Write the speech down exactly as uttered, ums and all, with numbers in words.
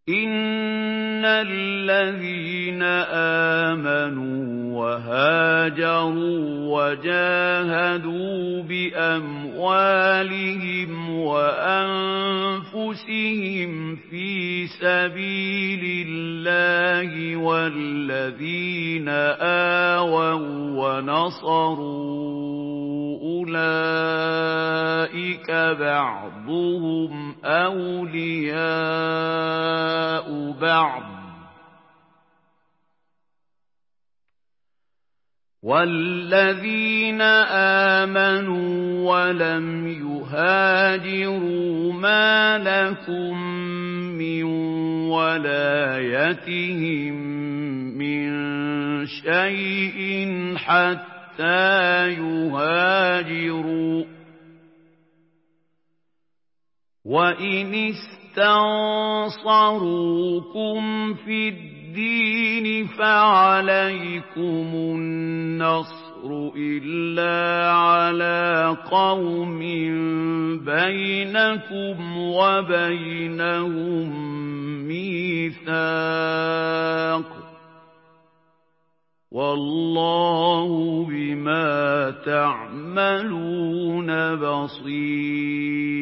إِنَّ الَّذِينَ آمَنُوا وَهَاجَرُوا وَجَاهَدُوا بِأَمْوَالِهِمْ وَأَنفُسِهِمْ فِي سَبِيلِ اللَّهِ وَالَّذِينَ آوَوا وَّنَصَرُوا أُولَٰئِكَ بَعْضُهُمْ أَوْلِيَاءُ بَعْضٍ ۚ وَالَّذِينَ آمَنُوا وَلَمْ يُهَاجِرُوا مَا لَكُم مِّن وَلَايَتِهِم مِّن شَيْءٍ حَتَّىٰ يُهَاجِرُوا ۚ وَإِنِ اسْتَنصَرُوكُمْ فِي الدِّينِ فَعَلَيْكُمُ النَّصْرُ إِلَّا عَلَىٰ قَوْمٍ بَيْنَكُمْ وَبَيْنَهُم مِّيثَاقٌ ۗ وَاللَّهُ بِمَا تَعْمَلُونَ بَصِيرٌ.